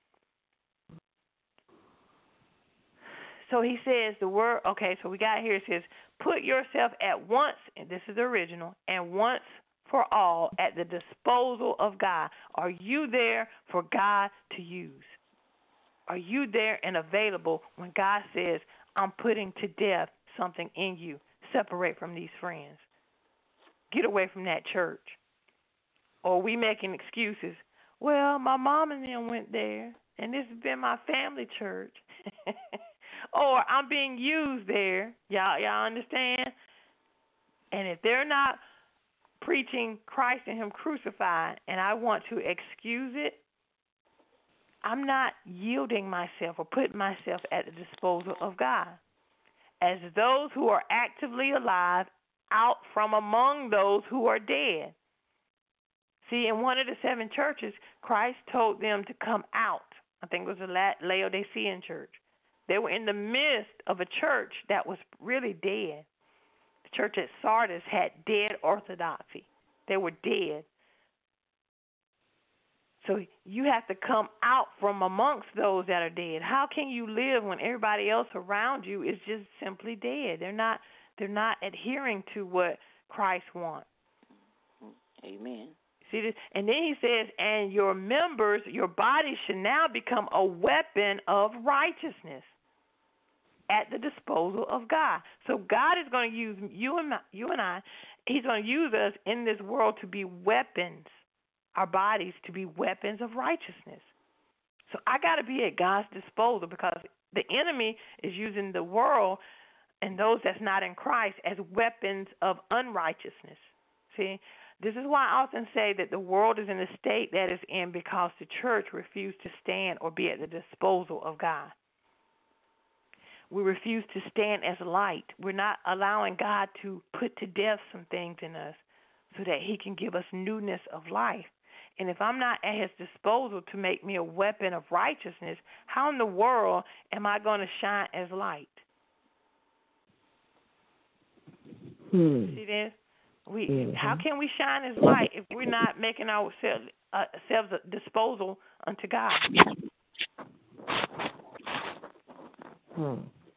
So he says the word, okay, so we got here, it says, put yourself at once, and this is the original, and once for all at the disposal of God. Are you there for God to use? Are you there and available when God says, I'm putting to death something in you? Separate from these friends. Get away from that church. Or we making excuses. Well, my mom and them went there, and this has been my family church. Or I'm being used there. Y'all, y'all understand? And if they're not preaching Christ and him crucified, and I want to excuse it, I'm not yielding myself or putting myself at the disposal of God. As those who are actively alive out from among those who are dead. See, in one of the seven churches, Christ told them to come out. I think it was the Laodicean church. They were in the midst of a church that was really dead. The church at Sardis had dead orthodoxy. They were dead. So you have to come out from amongst those that are dead. How can you live when everybody else around you is just simply dead? They're not they're not adhering to what Christ wants. Amen. See this? And then he says, and your members, your body should now become a weapon of righteousness at the disposal of God. So God is going to use you and my, you and I. He's going to use us in this world to be weapons, our bodies to be weapons of righteousness. So I got to be at God's disposal because the enemy is using the world and those that's not in Christ as weapons of unrighteousness. See, this is why I often say that the world is in the state that it's in because the church refused to stand or be at the disposal of God. We refuse to stand as light. We're not allowing God to put to death some things in us so that he can give us newness of life. And if I'm not at his disposal to make me a weapon of righteousness, how in the world am I going to shine as light? Hmm. See this? We Mm-hmm. How can we shine as light if we're not making ourselves uh, selves a disposal unto God? Hmm.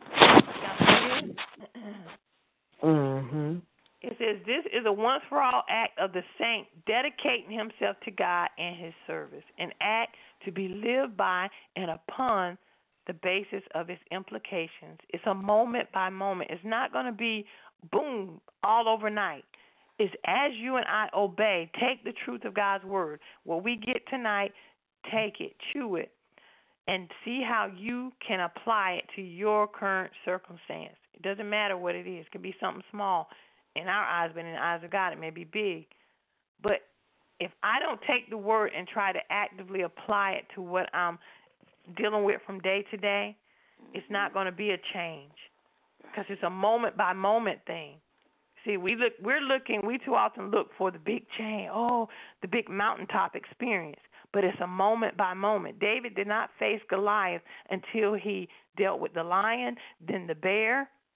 Mm-hmm. It says, this is a once-for-all act of the saint dedicating himself to God and his service, an act to be lived by and upon the basis of its implications. It's a moment by moment. It's not going to be, boom, all overnight. It's as you and I obey, take the truth of God's word. What we get tonight, take it, chew it, and see how you can apply it to your current circumstance. It doesn't matter what it is. It could be something small in our eyes, but in the eyes of God, it may be big. But if I don't take the word and try to actively apply it to what I'm dealing with from day to day, it's not going to be a change because it's a moment-by-moment thing. See, we look, we're looking, we too often look for the big change, oh, the big mountaintop experience. But it's a moment by moment. David did not face Goliath until he dealt with the lion, then the bear,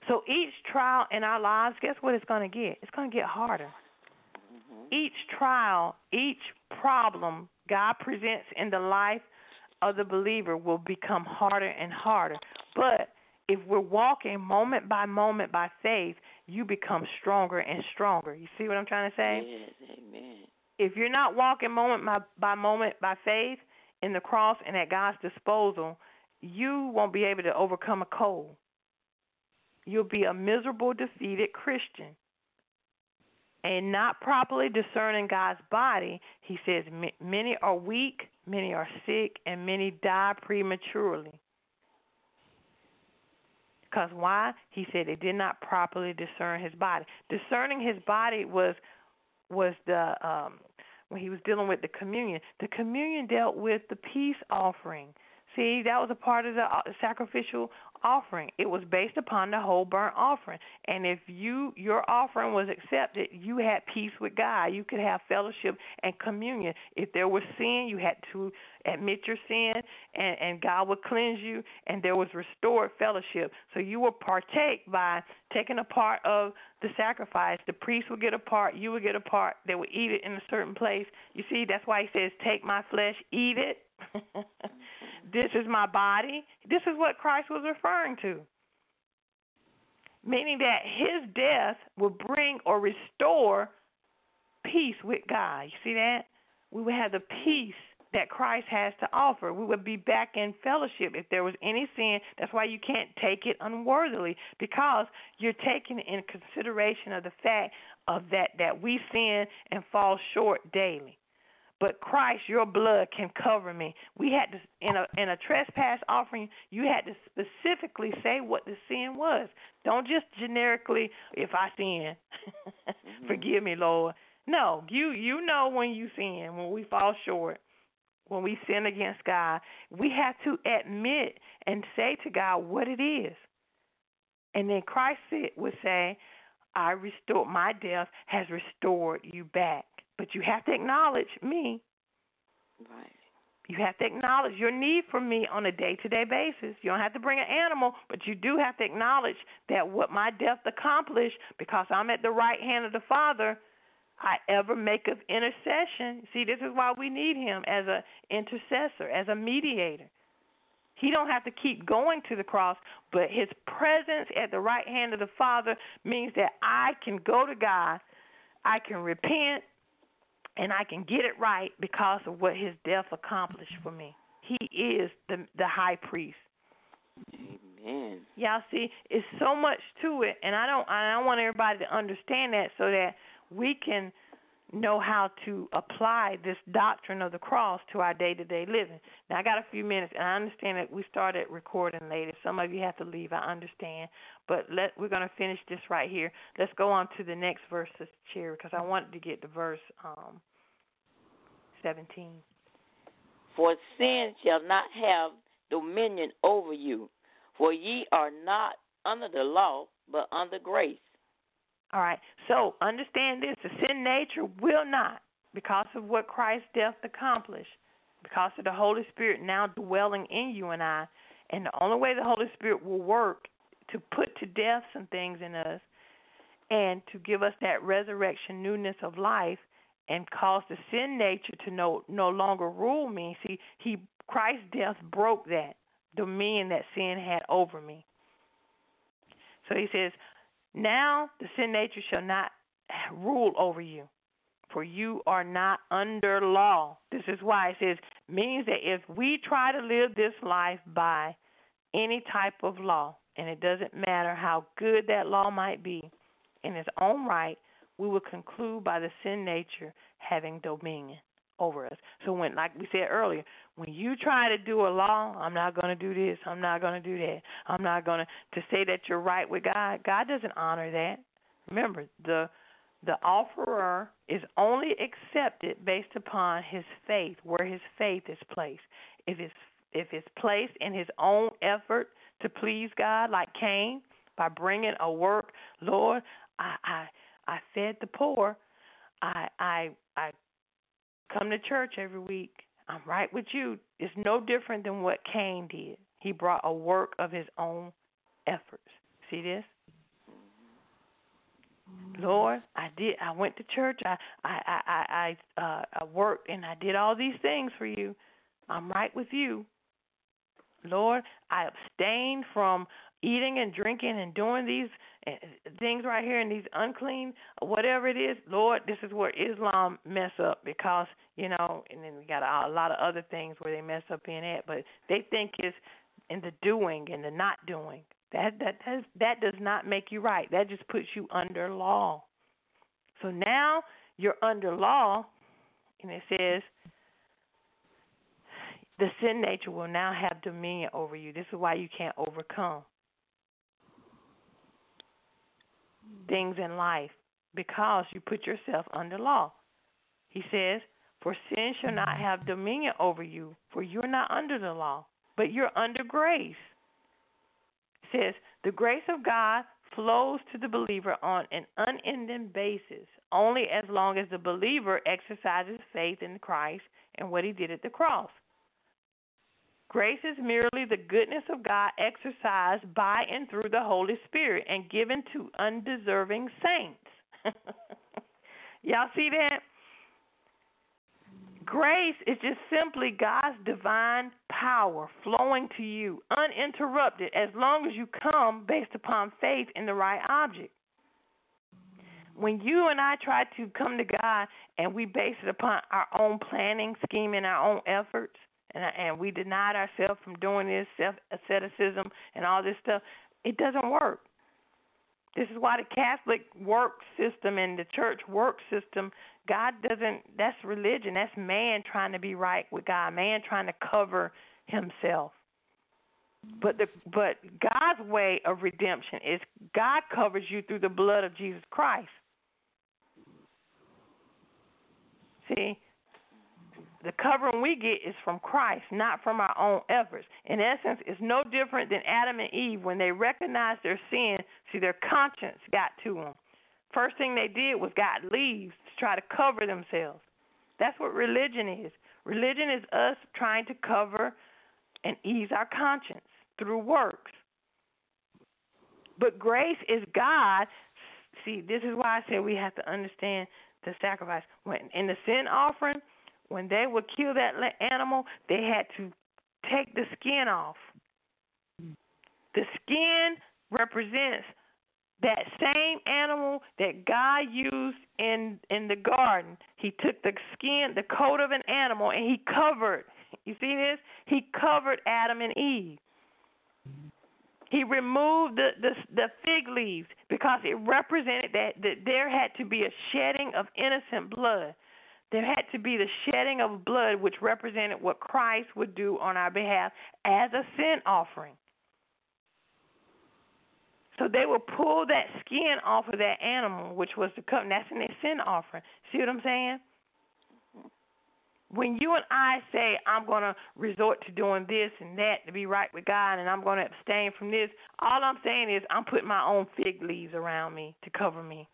So each trial in our lives, guess what it's going to get? It's going to get harder. Mm-hmm. Each trial, each problem God presents in the life of the believer will become harder and harder. But if we're walking moment by moment by faith, you become stronger and stronger. You see what I'm trying to say? Yes, amen. If you're not walking moment by, by moment by faith in the cross and at God's disposal, you won't be able to overcome a cold. You'll be a miserable, defeated Christian. And not properly discerning God's body, he says, many are weak, many are sick, and many die prematurely. Because why? He said they did not properly discern his body. Discerning his body was was the um, when he was dealing with the communion. The communion dealt with the peace offering. See, that was a part of the sacrificial offering. It was based upon the whole burnt offering. And if you your offering was accepted, you had peace with God. You could have fellowship and communion. If there was sin, you had to admit your sin, and, and God would cleanse you, and there was restored fellowship. So you would partake by taking a part of the sacrifice. The priest would get a part. You would get a part. They would eat it in a certain place. You see, that's why he says, take my flesh, eat it. This is my body. This is what Christ was referring to. Meaning that his death will bring or restore peace with God. You see that? We would have the peace that Christ has to offer. We would be back in fellowship if there was any sin. That's why you can't take it unworthily, because you're taking in consideration of the fact of that, that we sin and fall short daily. But Christ, your blood can cover me. We had to, in a in a trespass offering, you had to specifically say what the sin was. Don't just generically, if I sin, mm-hmm. forgive me, Lord. No, you you know when you sin, when we fall short, when we sin against God. We have to admit and say to God what it is. And then Christ would say, I restored, my death has restored you back. But you have to acknowledge me. Right. You have to acknowledge your need for me on a day-to-day basis. You don't have to bring an animal, but you do have to acknowledge that what my death accomplished, because I'm at the right hand of the Father, I ever make of intercession. See, this is why we need him as an intercessor, as a mediator. He don't have to keep going to the cross, but his presence at the right hand of the Father means that I can go to God, I can repent, and I can get it right because of what his death accomplished for me. He is the the high priest. Amen. Y'all see, it's so much to it, and I don't I don't want everybody to understand that so that we can know how to apply this doctrine of the cross to our day-to-day living. Now, I got a few minutes, and I understand that we started recording late. If some of you have to leave, I understand. But let, we're going to finish this right here. Let's go on to the next verse, Cherry, because I wanted to get to verse um, seventeen. For sin shall not have dominion over you, for ye are not under the law, but under grace. All right, so understand this. The sin nature will not, because of what Christ's death accomplished, because of the Holy Spirit now dwelling in you and I, and the only way the Holy Spirit will work to put to death some things in us and to give us that resurrection newness of life and cause the sin nature to no, no longer rule me. See, he Christ's death broke that dominion that sin had over me. So he says, now the sin nature shall not rule over you, for you are not under law. This is why it says, means that if we try to live this life by any type of law, and it doesn't matter how good that law might be, in its own right, we will conclude by the sin nature having dominion over us. So when, like we said earlier, when you try to do a law, I'm not going to do this, I'm not going to do that, I'm not going to, to say that you're right with God, God doesn't honor that. Remember, the the offerer is only accepted based upon his faith, where his faith is placed. If it's, if it's placed in his own effort to please God, like Cain, by bringing a work, Lord, I I, I fed the poor, I I I come to church every week, I'm right with you. It's no different than what Cain did. He brought a work of his own efforts. See this? Lord, I did. I went to church. I I I I uh, I worked and I did all these things for you. I'm right with you. Lord, I abstained from eating and drinking and doing these things right here and these unclean, whatever it is. Lord, this is where Islam mess up because, you know, and then we got a, a lot of other things where they mess up in it, but they think it's in the doing and the not doing. That that does, that does not make you right. That just puts you under law. So now you're under law, and it says, the sin nature will now have dominion over you. This is why you can't overcome things in life, because you put yourself under law. He says, for sin shall not have dominion over you, for you're not under the law, but you're under grace. It says, the grace of God flows to the believer on an unending basis, only as long as the believer exercises faith in Christ and what he did at the cross. Grace is merely the goodness of God exercised by and through the Holy Spirit and given to undeserving saints. Y'all see that? Grace is just simply God's divine power flowing to you uninterrupted as long as you come based upon faith in the right object. When you and I try to come to God and we base it upon our own planning, scheming, our own efforts, And, and we denied ourselves from doing this, self-asceticism and all this stuff, it doesn't work. This is why the Catholic work system and the church work system, God doesn't, that's religion. That's man trying to be right with God, man trying to cover himself. But the but God's way of redemption is God covers you through the blood of Jesus Christ. See? The covering we get is from Christ, not from our own efforts. In essence, it's no different than Adam and Eve when they recognized their sin. See, their conscience got to them. First thing they did was got leaves to try to cover themselves. That's what religion is. Religion is us trying to cover and ease our conscience through works. But grace is God. See, this is why I said we have to understand the sacrifice. When in the sin offering, when they would kill that animal, they had to take the skin off. The skin represents that same animal that God used in in the garden. He took the skin, the coat of an animal, and he covered. You see this? He covered Adam and Eve. He removed the, the, the fig leaves because it represented that, that there had to be a shedding of innocent blood. There had to be the shedding of blood, which represented what Christ would do on our behalf as a sin offering. So they would pull that skin off of that animal, which was the covenant. That's in their sin offering. See what I'm saying? When you and I say, I'm going to resort to doing this and that to be right with God, and I'm going to abstain from this, all I'm saying is I'm putting my own fig leaves around me to cover me.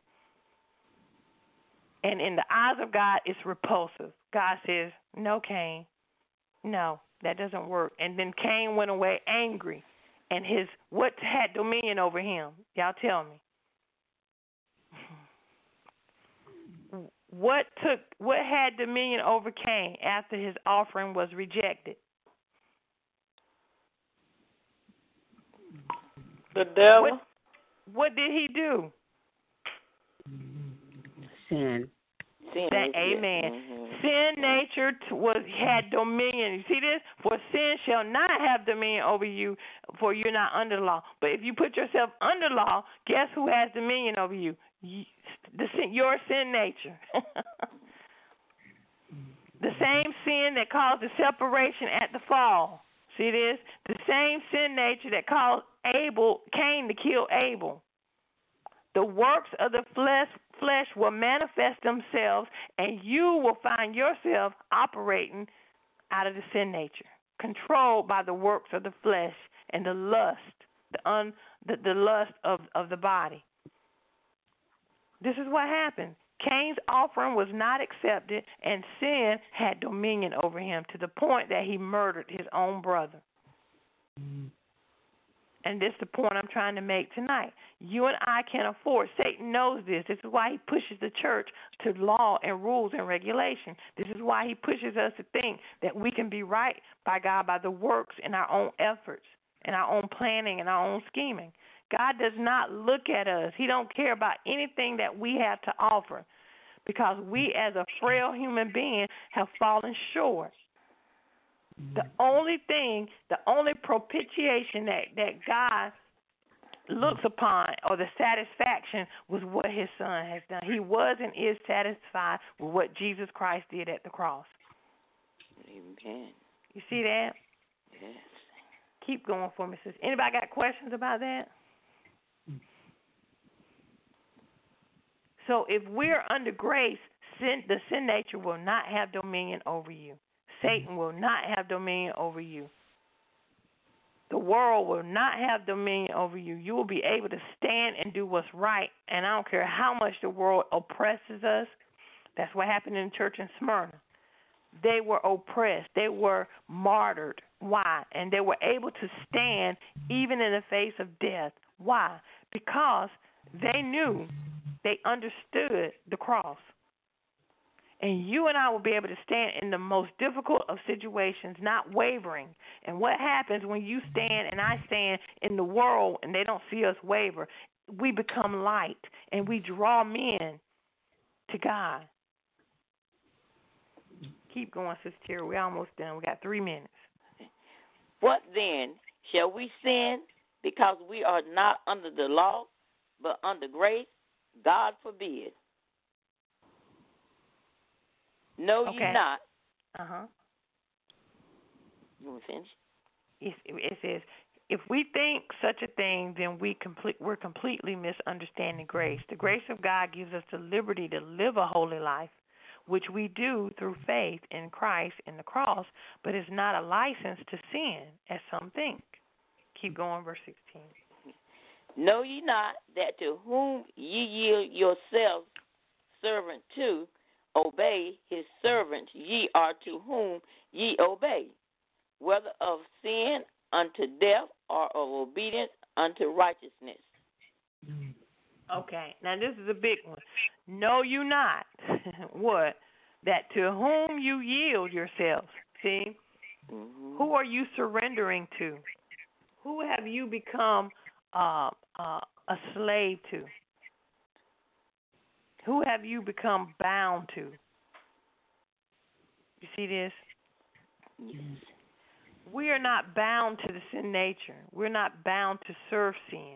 And in the eyes of God, it's repulsive. God says, no, Cain. No, that doesn't work. And then Cain went away angry. And his what had dominion over him? Y'all tell me. What took what had dominion over Cain after his offering was rejected? The devil. What, what did he do? Sin. Sin. That, amen. Mm-hmm. Sin nature was had dominion. You see this? For sin shall not have dominion over you, for you're not under law. But if you put yourself under law, guess who has dominion over you? you the sin, your sin nature. The same sin that caused the separation at the fall. See this? The same sin nature that caused Abel, Cain to kill Abel. The works of the flesh flesh will manifest themselves, and you will find yourself operating out of the sin nature, controlled by the works of the flesh and the lust, the un, the, the lust of, of the body. This is what happened. Cain's offering was not accepted, and sin had dominion over him to the point that he murdered his own brother. And this is the point I'm trying to make tonight. You and I can't afford. Satan knows this. This is why he pushes the church to law and rules and regulation. This is why he pushes us to think that we can be right by God by the works and our own efforts and our own planning and our own scheming. God does not look at us. He don't care about anything that we have to offer because we as a frail human being have fallen short. The only thing, the only propitiation that, that God looks upon or the satisfaction was what his son has done. He was and is satisfied with what Jesus Christ did at the cross. Amen. You see that? Yes. Keep going for me, sis. Anybody got questions about that? So if we're under grace, sin, the sin nature will not have dominion over you. Satan will not have dominion over you. The world will not have dominion over you. You will be able to stand and do what's right. And I don't care how much the world oppresses us. That's what happened in the church in Smyrna. They were oppressed. They were martyred. Why? And they were able to stand even in the face of death. Why? Because they knew, they understood the cross. And you and I will be able to stand in the most difficult of situations, not wavering. And what happens when you stand and I stand in the world and they don't see us waver? We become light and we draw men to God. Keep going, Sister Terry. We're almost done. We got three minutes. What then? Shall we sin because we are not under the law, but under grace? God forbid. Know okay. ye not. Uh-huh. You want to finish? It, it says, if we think such a thing, then we complete, we're completely misunderstanding grace. The grace of God gives us the liberty to live a holy life, which we do through faith in Christ and the cross, but it's not a license to sin, as some think. Keep going, verse sixteen. Know ye not that to whom ye yield yourselves servant to, obey his servants ye are to whom ye obey, whether of sin unto death or of obedience unto righteousness. Okay, now this is a big one. Know you not what? That to whom you yield yourselves. See? Mm-hmm. Who are you surrendering to? Who have you become uh, uh, a slave to? Who have you become bound to? You see this? Yes. We are not bound to the sin nature. We're not bound to serve sin.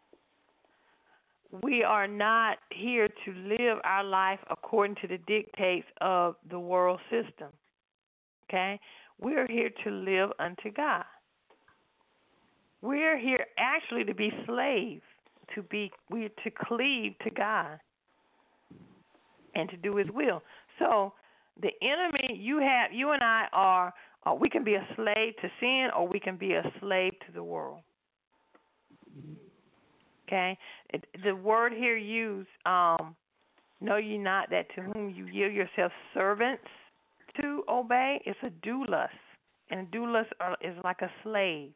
We are not here to live our life according to the dictates of the world system. Okay? We're here to live unto God. We're here actually to be slaves, to be we're to cleave to God and to do his will. So the enemy you have you and I are uh, we can be a slave to sin or we can be a slave to the world. Okay? It, the word here used, um, know ye not that to whom you yield yourself servants to obey? It's a doulos. And a doulos are, is like a slave.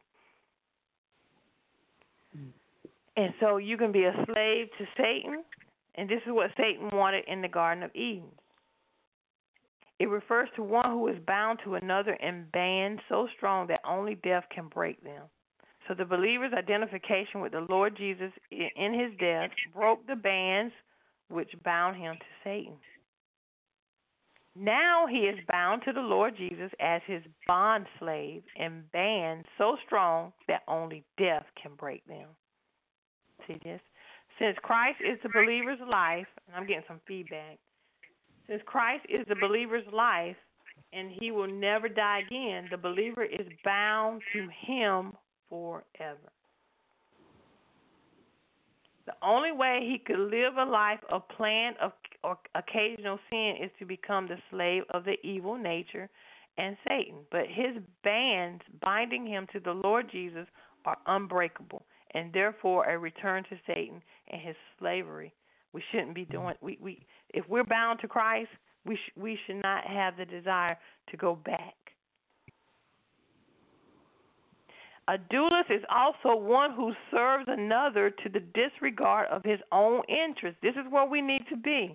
And so you can be a slave to Satan, and this is what Satan wanted in the Garden of Eden. It refers to one who is bound to another in bands so strong that only death can break them. So the believer's identification with the Lord Jesus in his death broke the bands which bound him to Satan. Now he is bound to the Lord Jesus as his bond slave in bands so strong that only death can break them. See this? Since Christ is the believer's life, and I'm getting some feedback. Since Christ is the believer's life and he will never die again, the believer is bound to him forever. The only way he could live a life of planned or occasional sin is to become the slave of the evil nature and Satan. But his bands binding him to the Lord Jesus are unbreakable, and therefore a return to Satan and his slavery. We shouldn't be doing. We we if we're bound to Christ, we sh, we should not have the desire to go back. A duelist is also one who serves another to the disregard of his own interests. This is where we need to be.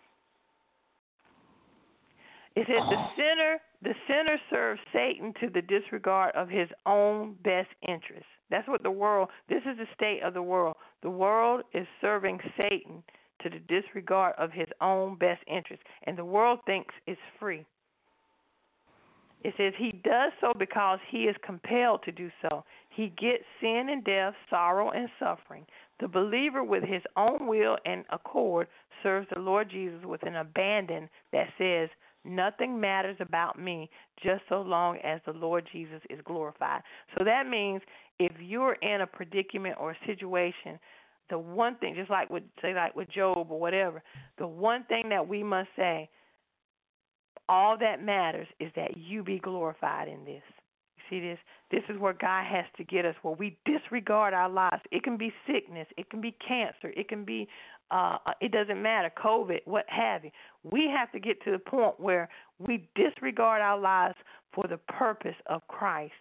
It says the sinner, the sinner serves Satan to the disregard of his own best interests. That's what the world, this is the state of the world. The world is serving Satan to the disregard of his own best interests. And the world thinks it's free. It says he does so because he is compelled to do so. He gets sin and death, sorrow and suffering. The believer with his own will and accord serves the Lord Jesus with an abandon that says, nothing matters about me just so long as the Lord Jesus is glorified. So that means if you're in a predicament or a situation, the one thing, just like with, say like with Job or whatever, the one thing that we must say, all that matters is that you be glorified in this. You see this? This is where God has to get us, where we disregard our lives. It can be sickness. It can be cancer. It can be, uh, it doesn't matter, COVID, what have you. We have to get to the point where we disregard our lives for the purpose of Christ.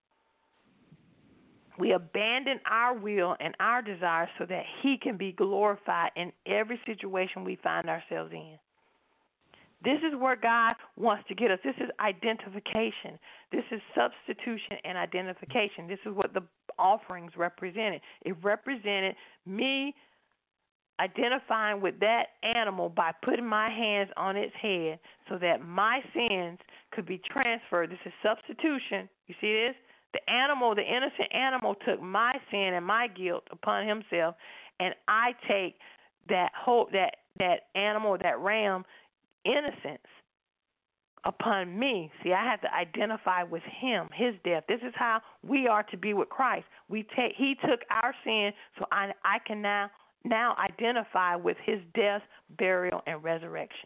We abandon our will and our desires so that he can be glorified in every situation we find ourselves in. This is where God wants to get us. This is identification. This is substitution and identification. This is what the offerings represented. It represented me identifying with that animal by putting my hands on its head so that my sins could be transferred. This is substitution. You see this? The animal, the innocent animal took my sin and my guilt upon himself, and I take that whole, that, that animal, that ram, innocence upon me. See, I have to identify with him, his death. This is how we are to be with Christ. We take, he took our sin, so I, I can now now identify with his death, burial, and resurrection.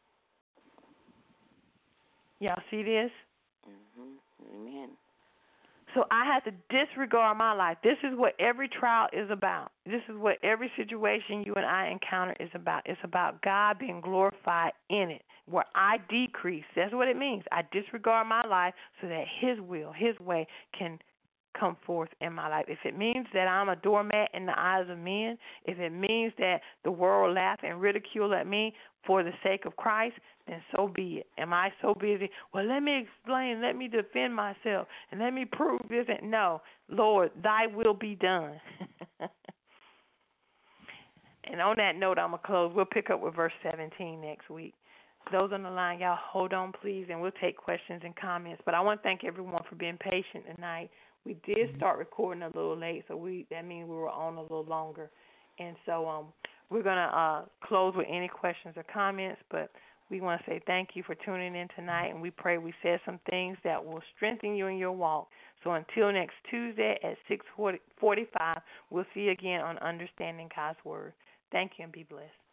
Y'all see this? Mm-hmm. Amen. So I have to disregard my life. This is what every trial is about. This is what every situation you and I encounter is about. It's about God being glorified in it, where I decrease. That's what it means. I disregard my life so that his will, his way can come forth in my life. If it means that I'm a doormat in the eyes of men, if it means that the world laugh and ridicule at me for the sake of Christ, then so be it. Am I so busy? Well, let me explain, let me defend myself, and let me prove this. And no, Lord, thy will be done. And on that note, I'm going to close. We'll pick up with verse seventeen next week. Those on the line, y'all hold on, please, and we'll take questions and comments. But I want to thank everyone for being patient tonight. We did start recording a little late, so we that means we were on a little longer. And so um, we're going to uh, close with any questions or comments, but we want to say thank you for tuning in tonight, and we pray we said some things that will strengthen you in your walk. So until next Tuesday at six forty-five, we'll see you again on Understanding God's Word. Thank you, and be blessed.